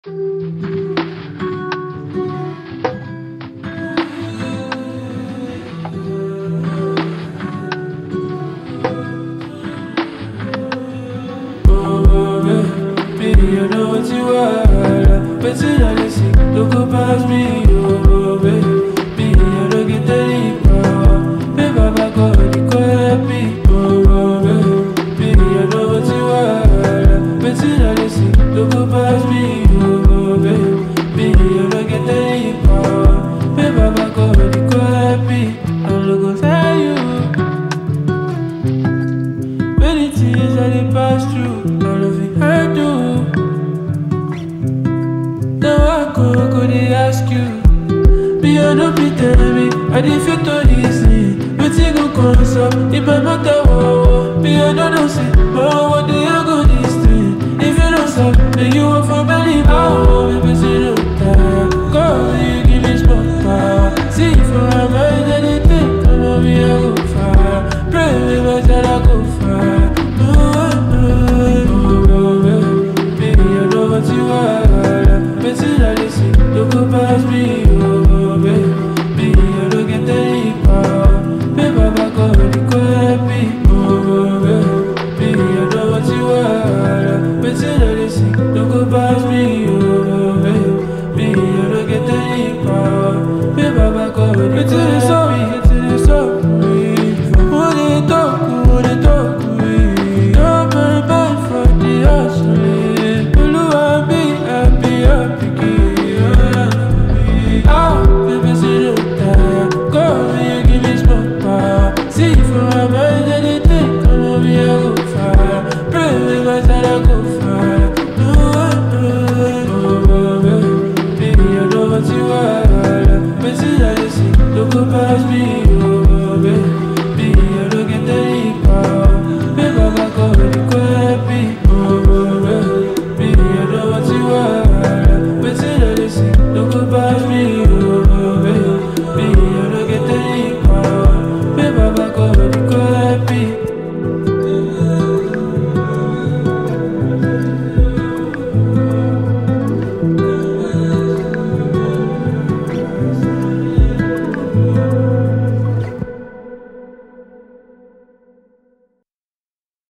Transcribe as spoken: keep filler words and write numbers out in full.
You know what you are, but you know this shit don't go past me, oh baby. You don't get the leap, baby, Baba God, you go help me, oh baby. You know what you are, but you know this shit don't go past me, oh baby. You don't get the leap, baby, Baba God, you go help me. I'm not gonna tell you many things that they pass through, all of it I do. Now I go, go they ask you, me I don't be telling me, I did feel to the